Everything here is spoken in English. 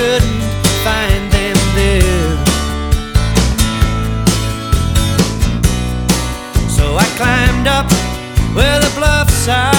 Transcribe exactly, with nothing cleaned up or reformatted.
couldn't find them there. So I climbed up where the bluffs are